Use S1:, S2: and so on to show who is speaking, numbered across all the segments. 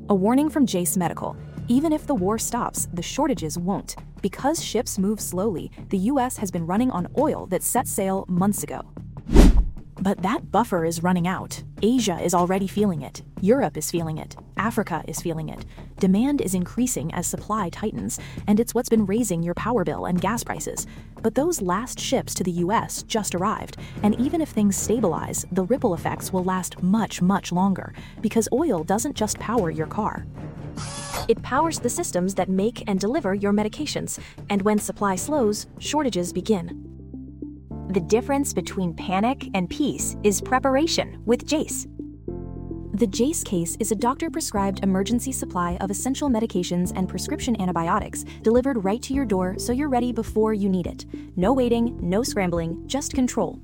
S1: A warning from Jase Medical. Even if the war stops, the shortages won't. Because ships move slowly, the U.S. has been running on oil that set sail months ago. But that buffer is running out. Asia is already feeling it. Europe is feeling it. Africa is feeling it. Demand is increasing as supply tightens, and it's what's been raising your power bill and gas prices. But those last ships to the U.S. just arrived, and even if things stabilize, the ripple effects will last much, much longer, because oil doesn't just power your car. It powers the systems that make and deliver your medications, and when supply slows, shortages begin. The difference between panic and peace is preparation with Jase. The Jase case is a doctor-prescribed emergency supply of essential medications and prescription antibiotics delivered right to your door so you're ready before you need it. No waiting, no scrambling, just control.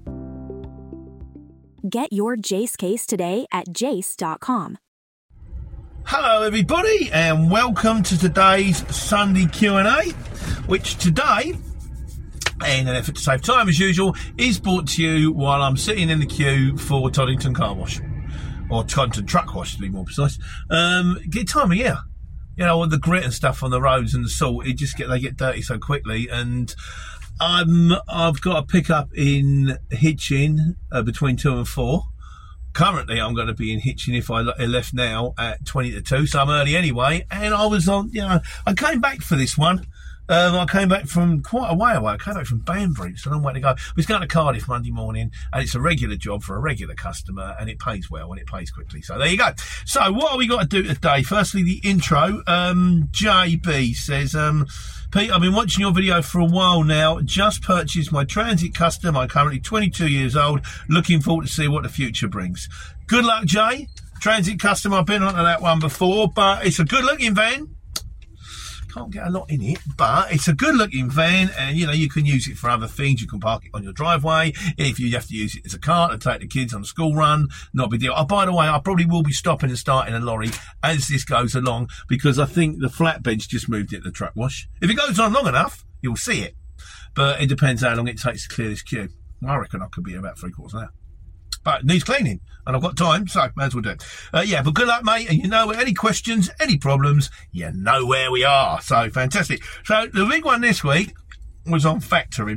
S1: Get your Jase case today at jase.com.
S2: Hello everybody and welcome to today's Sunday Q&A, which today, in an effort to save time as usual, is brought to you while I'm sitting in the queue for Toddington Car Wash. Or Toddington Truck Wash, to be more precise. Get time of year. You know, with the grit and stuff on the roads and the salt, they get dirty so quickly. And I've got a pickup in Hitchin between 2 and 4. Currently, I'm going to be in Hitchin if I left now at 20 to 2, so I'm early anyway. And I was on, I came back for this one. I came back from quite a way away. I came back from Banbury, so a long way to go. I was going to Cardiff Monday morning, and it's a regular job for a regular customer, and it pays well, and it pays quickly. So there you go. So what have we got to do today? Firstly, the intro. JB says, Pete, I've been watching your video for a while now. Just purchased my Transit Custom. I'm currently 22 years old. Looking forward to see what the future brings. Good luck, Jay. Transit Custom, I've been onto that one before, but it's a good-looking van. Can't get a lot in it, but it's a good looking van, and you can use it for other things. You can park it on your driveway if you have to use it as a car to take the kids on a school run. Not a big deal. Oh, by the way, I probably will be stopping and starting a lorry as this goes along, because I think the flatbed's just moved it to the truck wash. If it goes on long enough, you'll see it, but it depends how long it takes to clear this queue. I reckon I could be about 3/4 of an hour. But it needs cleaning, and I've got time, so may as well do it. But good luck, mate, and any questions, any problems, you know where we are. So, fantastic. So, the big one this week was on factoring.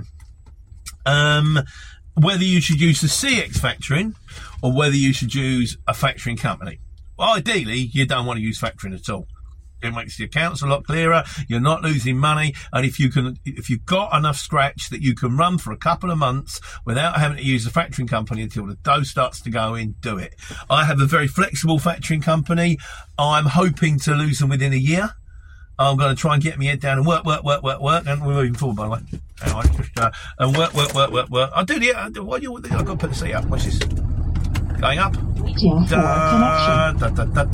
S2: Whether you should use the CX factoring, or whether you should use a factoring company. Well, ideally, you don't want to use factoring at all. It makes the accounts a lot clearer. You're not losing money, and if you've got enough scratch that you can run for a couple of months without having to use the factoring company until the dough starts to go in, do it. I have a very flexible factoring company. I'm hoping to lose them within a year. I'm going to try and get my head down and work, and we're moving forward, by the way. Anyway, just and work. I'll do the. I've got to put the seat up. Watch this. Going up.
S3: Waiting for connection.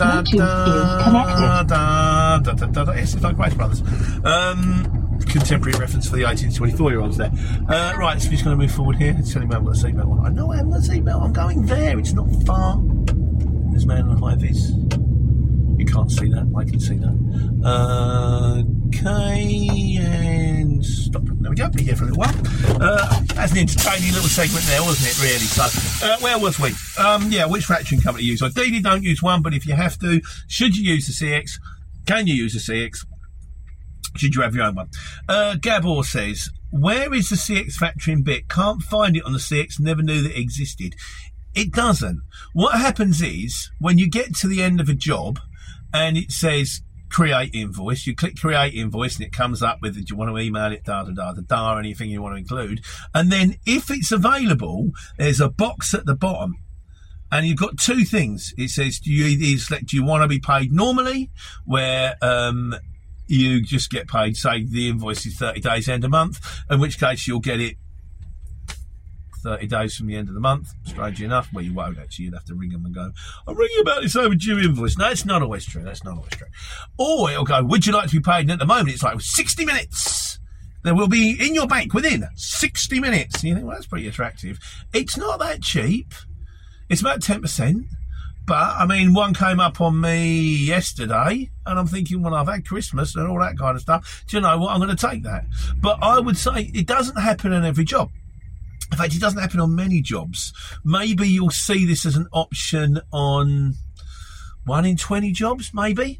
S3: Bluetooth is connected.
S2: Yes, it's like Grace Brothers. Contemporary reference for the 18 to 24-year-olds there. Right, so we're just going to move forward here. It's telling me I've got a seatbelt on. I know I haven't got a seatbelt. I'm going there. It's not far. There's man on high vis. You can't see that. I can see that. Okay, and stop. There we go. Be here for a little while. That's an entertaining little segment there, wasn't it, really? So, where was we? Which factoring company you use? Ideally, don't use one, but if you have to, should you use the CX? Can you use the CX? Should you have your own one? Gabor says, where is the CX factoring bit? Can't find it on the CX, never knew that it existed. It doesn't. What happens is, when you get to the end of a job, and it says create invoice, you click create invoice and it comes up with, do you want to email it, anything you want to include. And then if it's available, there's a box at the bottom. And you've got two things. It says, do you want to be paid normally, where you just get paid, say the invoice is 30 days end of month, in which case you'll get it 30 days from the end of the month, strangely enough. Well, you won't actually. You'll have to ring them and go, I'm ringing about this overdue invoice. No, it's not always true. That's not always true. Or it'll go, would you like to be paid? And at the moment, it's like 60 minutes. There will be in your bank within 60 minutes. And you think, well, that's pretty attractive. It's not that cheap. It's about 10%. But, I mean, one came up on me yesterday, and I'm thinking, well, I've had Christmas and all that kind of stuff. Do you know what? I'm going to take that. But I would say it doesn't happen on every job. In fact, it doesn't happen on many jobs. Maybe you'll see this as an option on 1 in 20 jobs, maybe.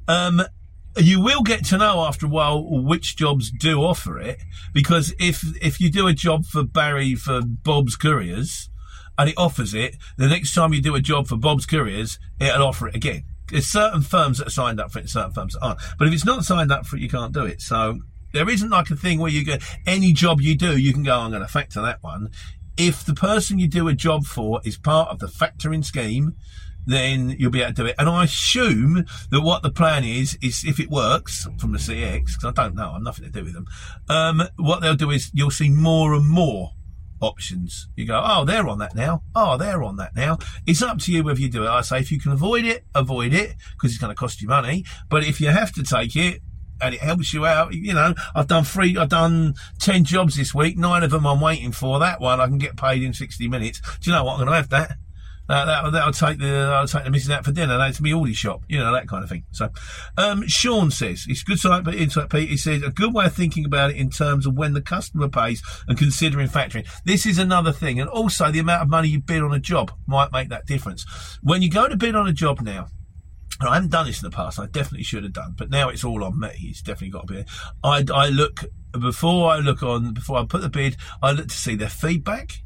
S2: You will get to know after a while which jobs do offer it, because if you do a job for Bob's Couriers and it offers it, the next time you do a job for Bob's Couriers, it'll offer it again. There's certain firms that are signed up for it and certain firms that aren't. But if it's not signed up for it, you can't do it. So there isn't like a thing where you get any job you do, you can go, I'm going to factor that one. If the person you do a job for is part of the factoring scheme, then you'll be able to do it. And I assume that what the plan is if it works from the CX, because I don't know, I've nothing to do with them, what they'll do is you'll see more and more options. You go, oh, they're on that now. Oh, they're on that now. It's up to you whether you do it. I say if you can avoid it, because it's going to cost you money. But if you have to take it, and it helps you out, I've done 10 jobs this week, 9 of them I'm waiting for. That one I can get paid in 60 minutes. Do you know what? I'm going to have that. I'll take the missus out for dinner. That's me Aldi shop, that kind of thing. So, Sean says, it's good site, but Insight Pete, he says, a good way of thinking about it in terms of when the customer pays and considering factoring. This is another thing. And also the amount of money you bid on a job might make that difference. When you go to bid on a job now, and I haven't done this in the past, I definitely should have done, but now it's all on me. It's definitely got to be. I look, before I put the bid, I look to see their feedback.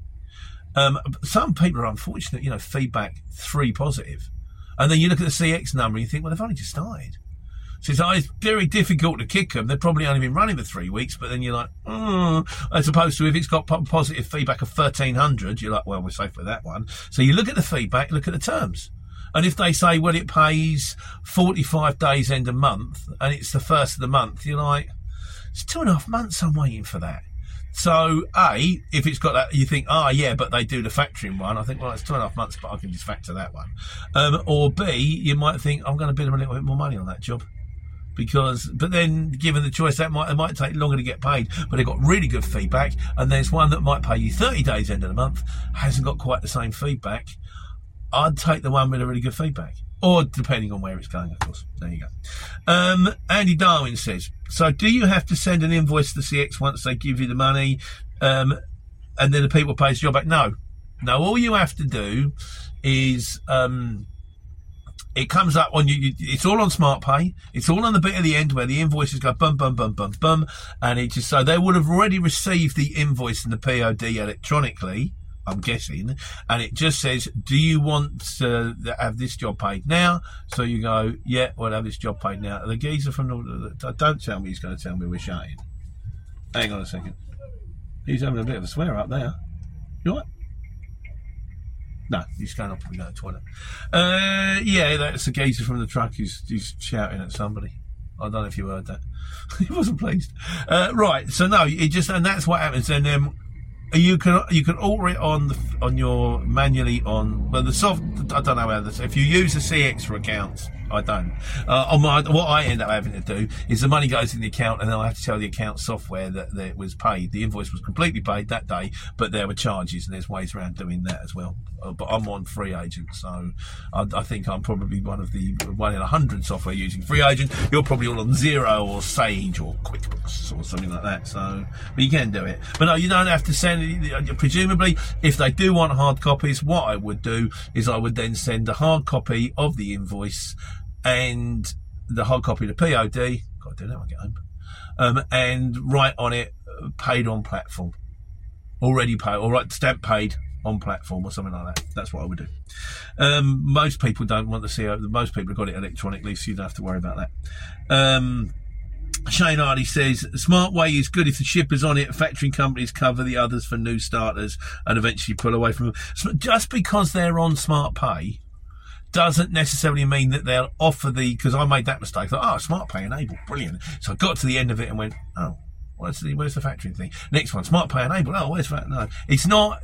S2: Some people are unfortunate, feedback 3 positive. And then you look at the CX number and you think, well, they've only just started. So it's very difficult to kick them. They've probably only been running for 3 weeks, but then you're like, as opposed to if it's got positive feedback of 1,300, you're like, well, we're safe with that one. So you look at the feedback, look at the terms. And if they say, well, it pays 45 days end of month and it's the first of the month, you're like, it's 2.5 months I'm waiting for that. So, A, if it's got that, you think, yeah, but they do the factoring one. I think, well, it's 2.5 months, but I can just factor that one. Or B, you might think, I'm going to bid them a little bit more money on that job. But then, given the choice, it might take longer to get paid, but they've got really good feedback. And there's one that might pay you 30 days end of the month, hasn't got quite the same feedback. I'd take the one with a really good feedback. Or depending on where it's going, of course. There you go. Andy Darwin says, so do you have to send an invoice to CX once they give you the money and then the people pay the job back? No. All you have to do is it comes up on you. It's all on SmartPay. It's all on the bit at the end where the invoices go bum, bum, bum, bum, bum. And it just, so they would have already received the invoice and the POD electronically, I'm guessing, and it just says, do you want to have this job paid now? So you go, yeah, we'll have this job paid now. The geezer from don't tell me he's going to tell me we're shouting. Hang on a second. He's having a bit of a swear up there. You all right? No, he's going off to go to the toilet. Yeah, that's the geezer from the truck. He's shouting at somebody. I don't know if you heard that. He wasn't pleased. Right, so no, it just, and that's what happens. And you can alter it on your manually on, but the soft, I don't know how this, if you use the CX for accounts, I don't. What I end up having to do is the money goes in the account and then I have to tell the account software that it was paid. The invoice was completely paid that day, but there were charges and there's ways around doing that as well. But I'm on Free Agent, so I think I'm probably one in 100 software using Free Agent. You're probably all on Xero or Sage or QuickBooks or something like that. So, but you can do it. But no, you don't have to send it. Presumably, if they do want hard copies, what I would do is I would then send a hard copy of the invoice and the hard copy of the POD. Got to do that when I get home. And write on it, paid on platform. Already paid, or right, stamp paid on platform or something like that. That's what I would do. Most people don't want to see it. Most people have got it electronically, so you don't have to worry about that. Shane Hardy says, Smart Way is good if the shipper's on it. Factoring companies cover the others for new starters and eventually pull away from them. So just because they're on Smart Pay doesn't necessarily mean that they'll offer because I made that mistake. I thought, Smart Pay enabled, brilliant. So I got to the end of it and went, where's the factoring thing? Next one, Smart Pay enabled. Where's that? No, it's not.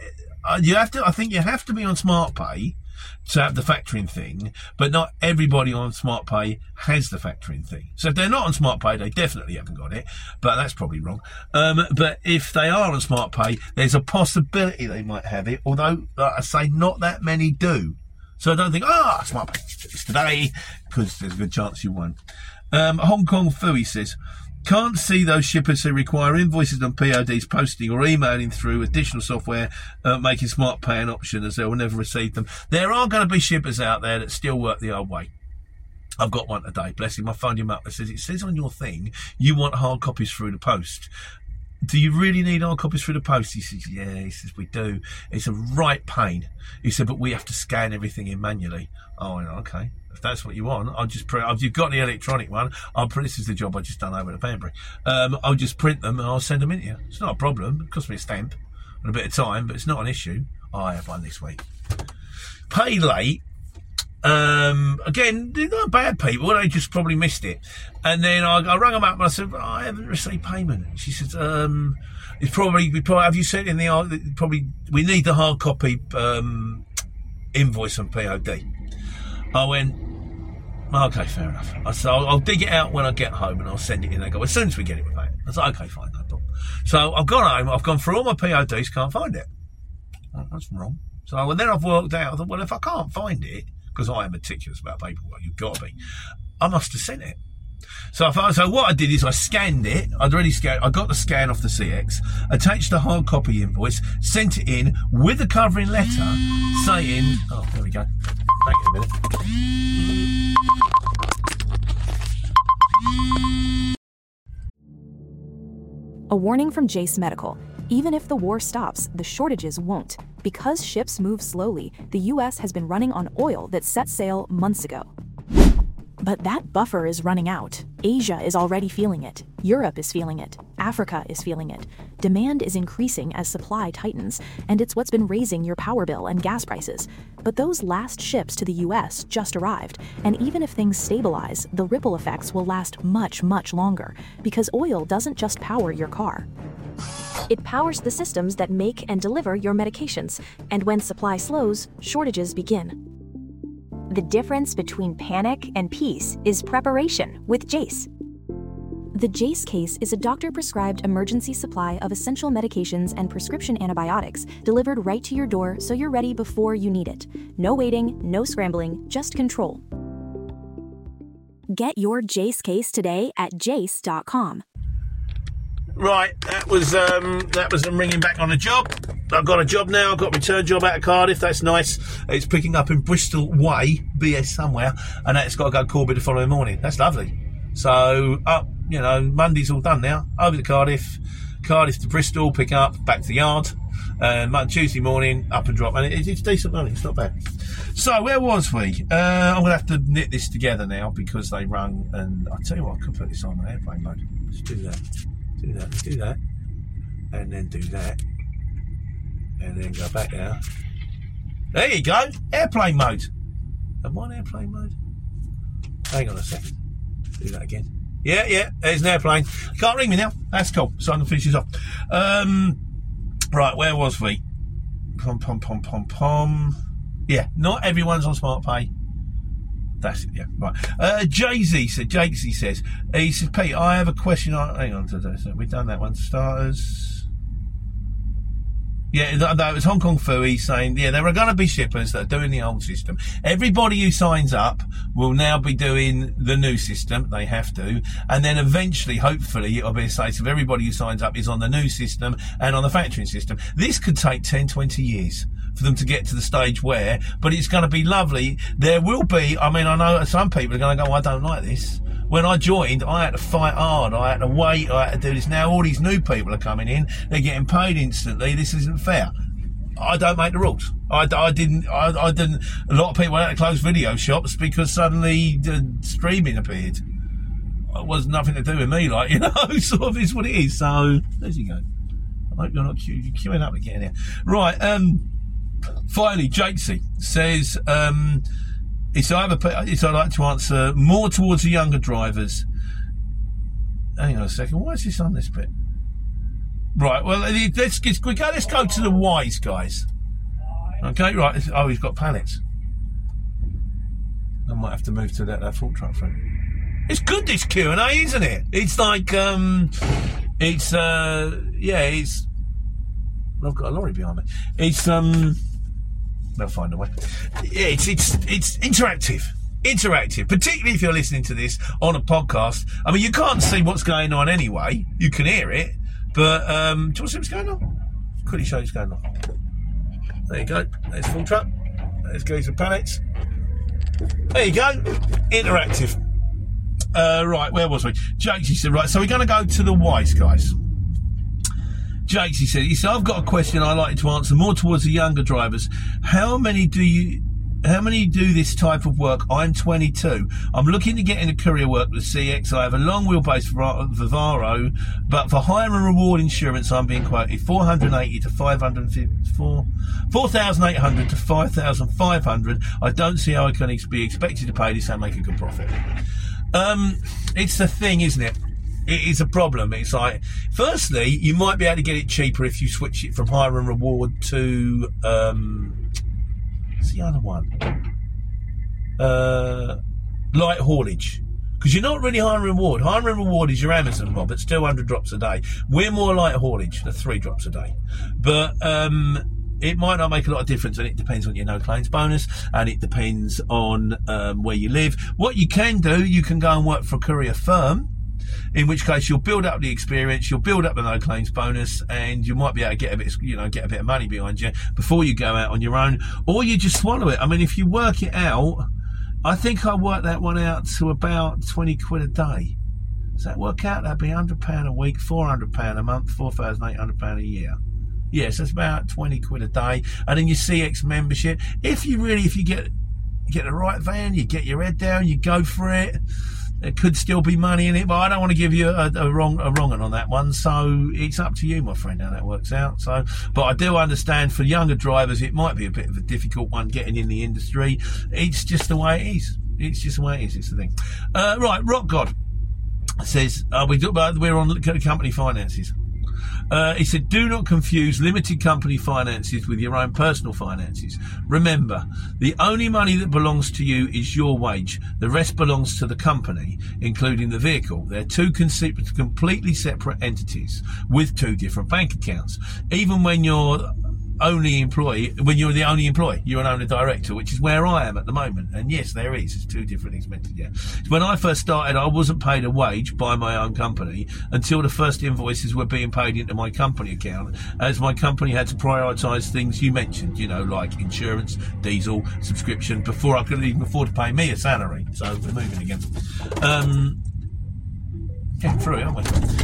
S2: I think you have to be on Smart Pay to have the factoring thing, but not everybody on Smart Pay has the factoring thing. So if they're not on Smart Pay, they definitely haven't got it, but that's probably wrong. But if they are on Smart Pay, there's a possibility they might have it, although, like I say, not that many do. So I don't think, Smart Pay, it's today, because there's a good chance you won't. Hong Kong Fooey says, can't see those shippers who require invoices and PODs posting or emailing through additional software, making Smart Pay an option, as they will never receive them. There are going to be shippers out there that still work the old way. I've got one today, bless him. I phoned him up. I said, it says on your thing you want hard copies through the post. Do you really need hard copies through the post? He says, yeah. He says, we do. It's a right pain. He said, but we have to scan everything in manually. Oh, okay. If that's what you want, I'll just print. If you've got the electronic one, I'll print. This is the job I just done over at Banbury. I'll just print them and I'll send them in to you. It's not a problem. It costs me a stamp and a bit of time, but it's not an issue. I have one this week. Pay late. Again, they're not bad people. They just probably missed it. And then I rang them up and I said, I haven't received payment. She said, it's probably, have you sent in we need the hard copy, invoice and POD. I went, okay, fair enough. I said, I'll dig it out when I get home and I'll send it in. They go, as soon as we get it, we'll pay it. I said, okay, fine, no problem. So I've gone home, I've gone through all my PODs, can't find it. Oh, that's wrong. So then I've worked out, I thought, well, if I can't find it, because I am meticulous about paperwork, you've got to be, I must have sent it. So what I did is I scanned it. I got the scan off the CX, attached the hard copy invoice, sent it in with a covering letter saying, oh, there we go. Thank you a minute.
S1: A warning from Jace Medical. Even if the war stops, the shortages won't. Because ships move slowly, the U.S. has been running on oil that set sail months ago. But that buffer is running out. Asia is already feeling it. Europe is feeling it. Africa is feeling it. Demand is increasing as supply tightens, and it's what's been raising your power bill and gas prices. But those last ships to the U.S. just arrived, and even if things stabilize, the ripple effects will last much, much longer, because oil doesn't just power your car. It powers the systems that make and deliver your medications, and when supply slows, shortages begin.
S4: The difference between panic and peace is preparation with Jace.
S1: The Jace case is a doctor-prescribed emergency supply of essential medications and prescription antibiotics delivered right to your door so you're ready before you need it. No waiting, no scrambling, just control. Get your Jace case today at jace.com.
S2: Right, that was them ringing back on a job. I've got a job now. I've got a return job out of Cardiff. That's nice. It's picking up in Bristol Way, BS somewhere, and that's got to go to Corby the following morning. That's lovely. So Monday's all done now. Over to Cardiff to Bristol, pick up, back to the yard. Tuesday morning, up and drop, and it's decent money. It's not bad. So where was we? I'm going to have to knit this together now because they rung, and I'll tell you what, I could put this on airplane mode. Let's do that. Do that, and then do that, and then go back there. There you go, airplane mode. Am I on airplane mode? Hang on a second. Do that again. Yeah, there's an airplane. Can't ring me now. That's cool. So I can finish this off. Right, where was we? Pom. Yeah, not everyone's on Smart Pay. That's it, yeah, right. Jay-Z says, Pete, I have a question. Hang on, we've done that one. Starters. Yeah, no, it was Hong Kong Fooey saying, yeah, there are going to be shippers that are doing the old system. Everybody who signs up will now be doing the new system. They have to. And then eventually, hopefully, it'll be a case of everybody who signs up is on the new system and on the factoring system. This could take 10, 20 years. For them to get to the stage where, but it's going to be lovely. There will be, I know some people are going to go, I don't like this. When I joined, I had to fight hard. I had to wait. I had to do this. Now all these new people are coming in. They're getting paid instantly. This isn't fair. I don't make the rules. I didn't. A lot of people had to close video shops because suddenly streaming appeared. It was nothing to do with me, sort of is what it is. So there you go. I hope you're not queuing up again here. Right, finally, Jatesy says, I'd like to answer more towards the younger drivers. Hang on a second, why is this on this bit? Right, well, let's go to the wise guys. Okay, right. Oh, he's got pallets. I might have to move to that full truck through. It's good, this Q&A, isn't it? It's like, I've got a lorry behind me. It's, they'll find a way. Yeah, it's interactive. Interactive, particularly if you're listening to this on a podcast. You can't see what's going on anyway. You can hear it, but, do you want to see what's going on? Quickly show you what's going on. There you go. There's full truck. Let's go to pallets. There you go. Interactive. Right, where was we? Jakesy said, right, so we're going to go to the wise guys. Jakesy said, I've got a question I'd like to answer more towards the younger drivers. How many do this type of work? I'm 22. I'm looking to get into courier work with CX. I have a long wheelbase Vivaro, but for hire and reward insurance, I'm being quoted 480 to 4,800 to 5,500. I don't see how I can be expected to pay this and make a good profit. It's the thing, isn't it? It is a problem. It's like, firstly, you might be able to get it cheaper if you switch it from hire and reward to, what's the other one? Light haulage. Because you're not really hire and reward. Hire and reward is your Amazon mob. It's 200 drops a day. We're more light haulage. They're 3 drops a day. But, it might not make a lot of difference, and it depends on your no claims bonus, and it depends on where you live. What you can do, you can go and work for a courier firm, in which case you'll build up the experience, you'll build up the no claims bonus, and you might be able to get a bit of money behind you before you go out on your own, or you just swallow it. I mean, if you work it out, I think I worked that one out to about 20 quid a day. Does that work out? That'd be £100 a week, £400 a month, £4,800 a year. Yes, that's about 20 quid a day. And then your CX membership. If you get the right van, you get your head down, you go for it. There could still be money in it, but I don't want to give you a wrong one on that one. So it's up to you, my friend, how that works out. So, but I do understand for younger drivers, it might be a bit of a difficult one getting in the industry. It's just the way it is. It's just the way it is. It's the thing. Right, Rock God says, we're on company finances. He said, do not confuse limited company finances with your own personal finances. Remember, the only money that belongs to you is your wage. The rest belongs to the company, including the vehicle. They're two completely separate entities with 2 different bank accounts. Even when you're the only employee, you're an owner director, which is where I am at the moment. And yes, there is. It's 2 different expenses. Yeah. When I first started, I wasn't paid a wage by my own company until the first invoices were being paid into my company account, as my company had to prioritise things you mentioned, like insurance, diesel, subscription, before I could even afford to pay me a salary. So we're moving again. Getting through it, aren't we?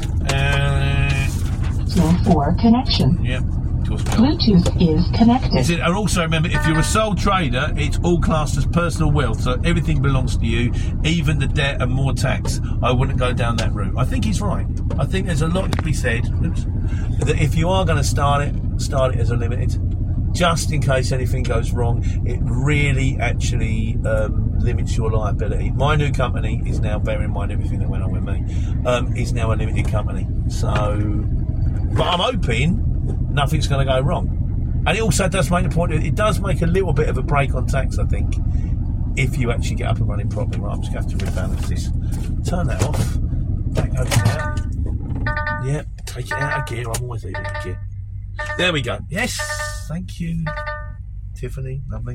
S3: Zone 4 connection.
S2: Yeah.
S3: Bluetooth is connected.
S2: And also remember, if you're a sole trader, it's all classed as personal wealth, so everything belongs to you, even the debt and more tax. I wouldn't go down that route. I think he's right. I think there's a lot to be said that if you are going to start it as a limited, just in case anything goes wrong. It really actually limits your liability. My new company is now, bearing in mind everything that went on with me, is now a limited company. So, but I'm hoping nothing's going to go wrong. And it also does make the point, it does make a little bit of a break on tax, I think, if you actually get up and running properly. Right, I'm just going to have to rebalance this. Turn that off. Back over there. Yep, take it out of gear. I'm always leaving it in gear. There we go. Yes, thank you, Tiffany. Lovely.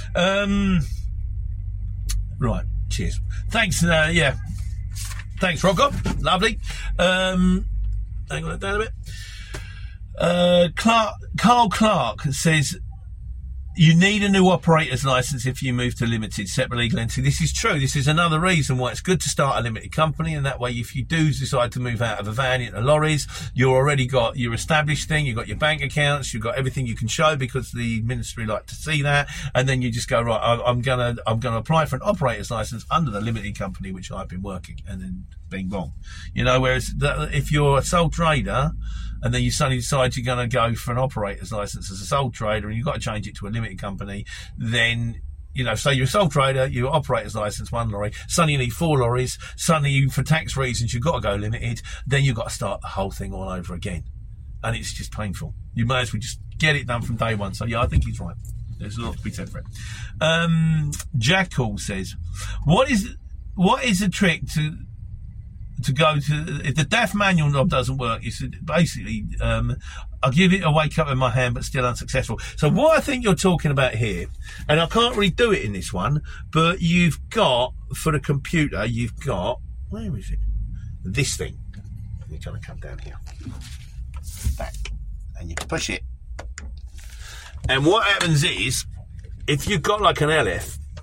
S2: Right, cheers. Thanks, yeah. Thanks, Rocco. Lovely. Hang on that down a bit. Carl Clark says, you need a new operator's licence if you move to limited, separate legal entity. This is true. This is another reason why it's good to start a limited company, and that way if you do decide to move out of a van into lorries, you've already got your established thing, you've got your bank accounts, you've got everything you can show, because the ministry like to see that, and then you just go, right, I'm gonna apply for an operator's licence under the limited company which I've been working, and then being wrong. Whereas if you're a sole trader, and then you suddenly decide you're going to go for an operator's licence as a sole trader, and you've got to change it to a limited company, then, say you're a sole trader, your operator's licence, 1 lorry, suddenly you need 4 lorries, suddenly for tax reasons you've got to go limited, then you've got to start the whole thing all over again. And it's just painful. You may as well just get it done from day one. So yeah, I think he's right. There's a lot to be said for it. Jackal says, what is the trick to go to, if the DAF manual knob doesn't work, you said basically, I'll give it a wake up in my hand, but still unsuccessful. So what I think you're talking about here, and I can't really do it in this one, but you've got, for the computer, you've got, where is it? This thing. You're trying to come down here. Back. And you push it. And what happens is, if you've got like an LF,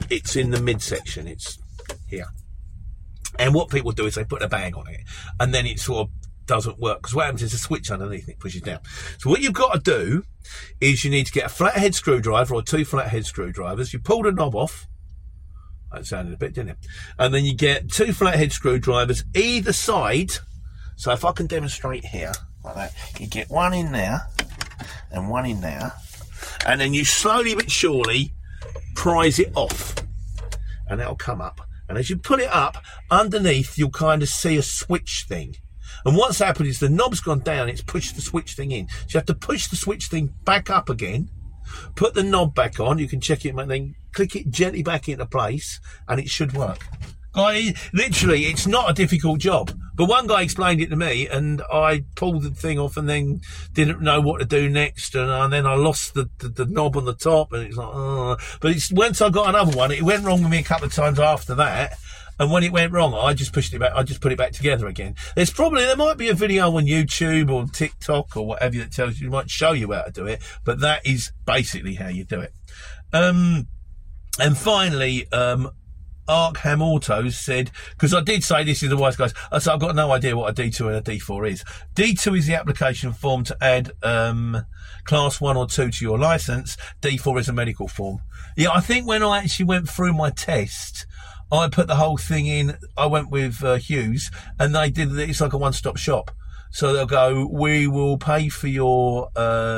S2: it's in the midsection. It's here. And what people do is they put a bag on it, and then it sort of doesn't work, because what happens is a switch underneath it pushes down. So what you've got to do is you need to get a flathead screwdriver or 2 flathead screwdrivers. You pull the knob off. That sounded a bit, didn't it? And then you get 2 flathead screwdrivers either side. So if I can demonstrate here, like that, you get one in there and one in there. And then you slowly but surely prise it off. And that'll come up. And as you pull it up, underneath you'll kind of see a switch thing. And what's happened is the knob's gone down, it's pushed the switch thing in. So you have to push the switch thing back up again, put the knob back on, you can check it, and then click it gently back into place, and it should work. Literally, it's not a difficult job. But one guy explained it to me, and I pulled the thing off and then didn't know what to do next, and then I lost the knob on the top, and it's like, But once I got another one, it went wrong with me a couple of times after that. And when it went wrong, I just pushed it back. I just put it back together again. There might be a video on YouTube or TikTok or whatever that tells you, might show you how to do it. But that is basically how you do it. And finally, Arkham Autos said, because I did say this is the wise guys, I said I've got no idea what a D2 and a D4 is. D2 is the application form to add class 1 or 2 to your license. D4 is a medical form. Yeah, I think when I actually went through my test, I put the whole thing in. I went with Hughes, and they did. It's like a one-stop shop. So they'll go, we will pay for your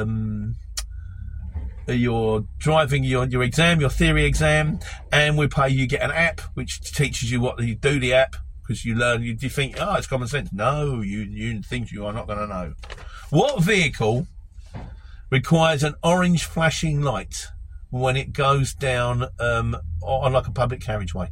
S2: driving, your exam, your theory exam, and we pay you get an app which teaches you what you do the app, because you learn. You think, it's common sense. No, you think you are not going to know. What vehicle requires an orange flashing light when it goes down on like a public carriageway?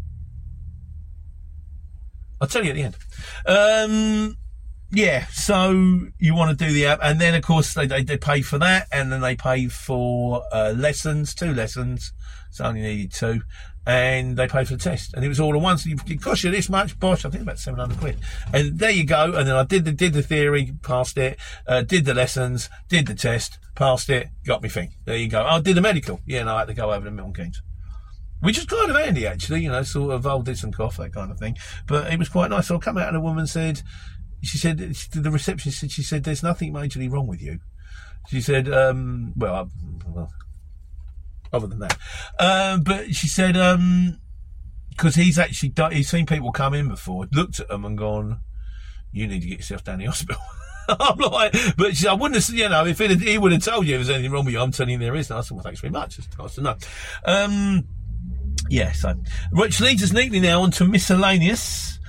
S2: I'll tell you at the end. Yeah, so you want to do the app, and then of course they pay for that, and then they pay for lessons, 2 lessons, so I only needed 2, and they pay for the test, and it was all at once. It cost you this much, bosh, I think about £700, and there you go. And then I did the theory, passed it, did the lessons, did the test, passed it, got me thing. There you go. I did the medical, and I had to go over to Milton Keynes. Which is kind of handy, actually, sort of old did some cough, that kind of thing. But it was quite nice. So I come out and a woman said, the receptionist said, she said, there's nothing majorly wrong with you. She said, well, other than that. But she said, because he's seen people come in before, looked at them and gone, you need to get yourself down the hospital. I'm like, but I wouldn't have, if he would have told you if there's anything wrong with you, I'm telling you there is. And I said, well, thanks very much. It's nice to know. Yeah, so, which leads us neatly now onto miscellaneous.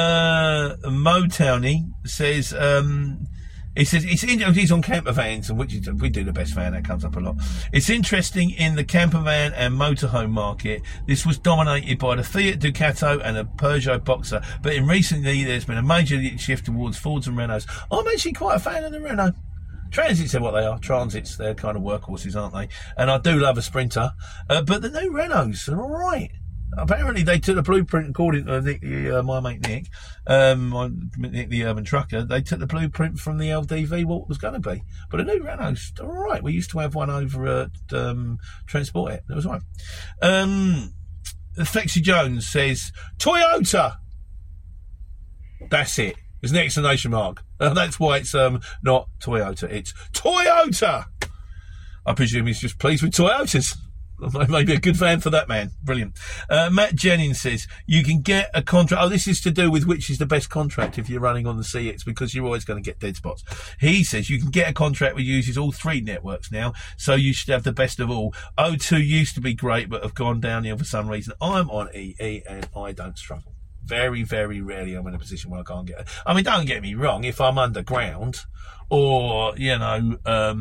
S2: Motowny says, he says, he's on camper vans, and which we do the best van, that comes up a lot. It's interesting in the camper van and motorhome market. This was dominated by the Fiat Ducato and a Peugeot Boxer, but in recently there's been a major shift towards Fords and Renaults. I'm actually quite a fan of the Renault. Transits are what they are. Transits, they're kind of workhorses, aren't they? And I do love a Sprinter. But the new Renaults are all right. Apparently they took the blueprint, according to Nick, my mate Nick, Nick the Urban Trucker, they took the blueprint from the LDV, what it was going to be. But the new Renaults are all right. We used to have one over at Transport It. It was all right. Flexi Jones says, Toyota! That's it. There's an exclamation mark. That's why it's not Toyota. It's Toyota. I presume he's just pleased with Toyotas. Maybe a good fan for that man. Brilliant. Matt Jennings says, you can get a contract. Oh, this is to do with which is the best contract if you're running on the CX, because you're always going to get dead spots. He says you can get a contract which uses all 3 networks now, so you should have the best of all. O2 used to be great, but have gone downhill for some reason. I'm on EE and I don't struggle. Very, very rarely I'm in a position where I can't get it. I mean, don't get me wrong, if I'm underground or, a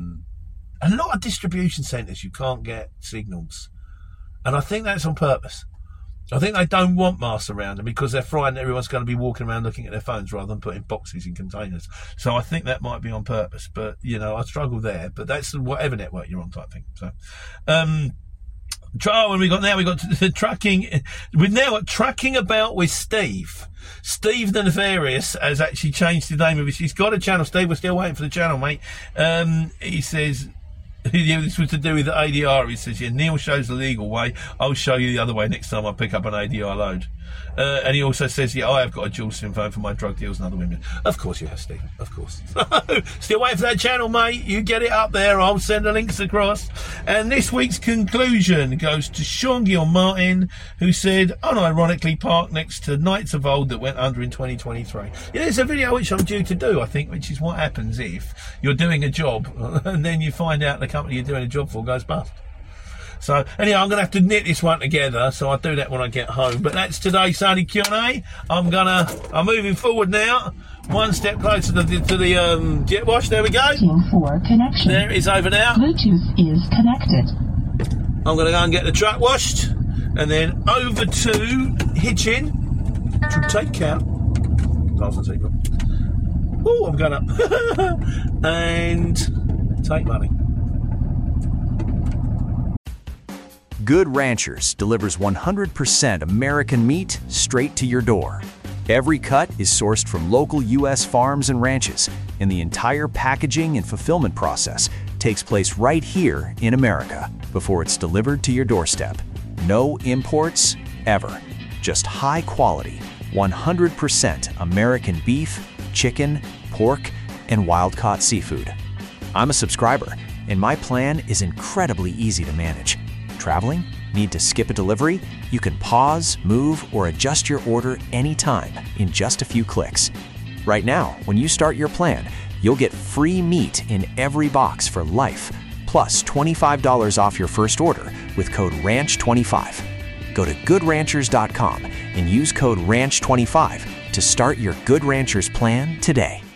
S2: lot of distribution centres you can't get signals. And I think that's on purpose. I think they don't want masts around them because they're frightened everyone's going to be walking around looking at their phones rather than putting boxes in containers. So I think that might be on purpose. But, I struggle there. But that's whatever network you're on type thing. So, and we got the tracking. We're now at Tracking About with Steve. Steve the Nefarious has actually changed the name of his. He's got a channel. Steve, we're still waiting for the channel, mate. He says, Yeah, this was to do with the ADR. He says, yeah, Neil shows the legal way. I'll show you the other way next time I pick up an ADR load. And he also says, yeah, I have got a dual SIM phone for my drug deals and other women. Of course you have, Stephen. Of course. Still waiting for that channel, mate. You get it up there. I'll send the links across. And this week's conclusion goes to Sean Gill-Martin, who said, unironically parked next to Knights of Old that went under in 2023. Yeah, there's a video which I'm due to do, I think, which is what happens if you're doing a job and then you find out the company you're doing a job for goes bust. So, anyway, I'm going to have to knit this one together, so I'll do that when I get home. But that's today's Sunday Q&A. I'm moving forward now, one step closer to the jet wash. There we go.
S3: Waiting for connection.
S2: There it is over now.
S3: Bluetooth is connected.
S2: I'm going to go and get the truck washed, and then over to Hitchin to take out. Last secret. Oh, I'm going up. And take money.
S5: Good Ranchers delivers 100% American meat straight to your door. Every cut is sourced from local U.S. farms and ranches, and the entire packaging and fulfillment process takes place right here in America before it's delivered to your doorstep. No imports, ever. Just high quality, 100% American beef, chicken, pork, and wild-caught seafood. I'm a subscriber, and my plan is incredibly easy to manage. Traveling? Need to skip a delivery? You can pause, move, or adjust your order anytime in just a few clicks. Right now, when you start your plan, you'll get free meat in every box for life, plus $25 off your first order with code RANCH25. Go to GoodRanchers.com and use code RANCH25 to start your Good Ranchers plan today.